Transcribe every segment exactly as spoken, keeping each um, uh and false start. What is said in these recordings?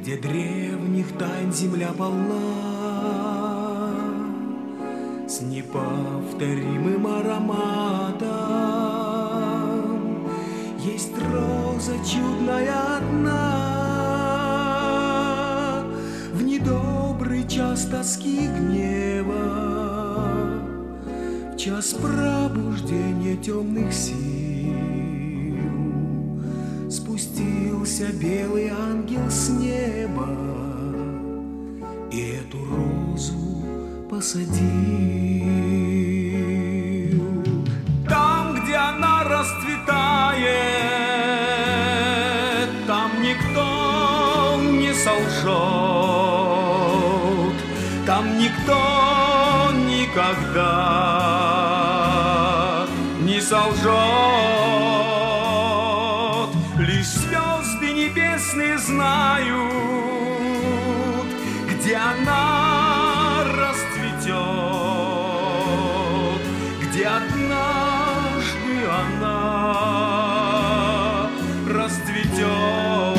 где древних тайн земля полна, с неповторимым ароматом. Есть роза чудная одна, в недобрый час тоски и гнева, в час пробуждения темных сил, спустился белый ангел с неба и эту розу посадил. Там, где она расцветает, там никто не солжет, там никто никогда не солжет. Лишь звезды небесные знают, где она расцветет, где однажды она расцветет.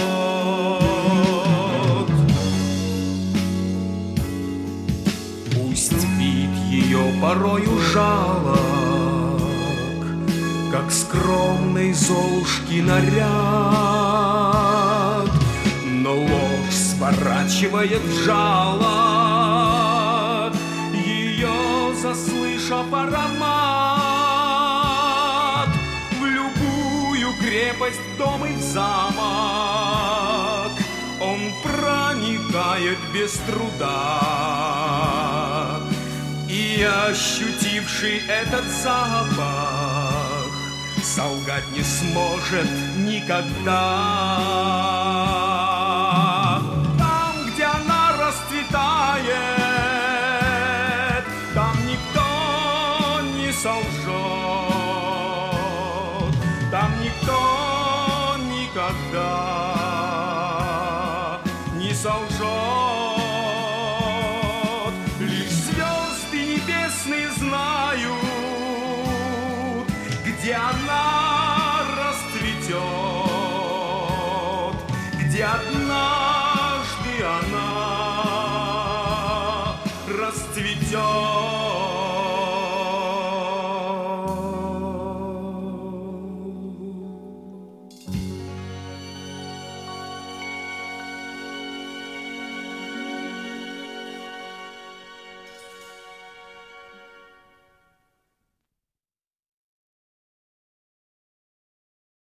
Пусть вид ее порою жалок, как скромной Золушки наряд, но ложь сворачивает в жало ее, заслышав аромат. В любую крепость, дом и в замок он проникает без труда, и ощутивший этот запах солгать не сможет никогда. Там, где она расцветает, там никто не солжет, там никто никогда не солжет. Лишь звезды небесные знают, где она расцветет, где однажды она расцветет.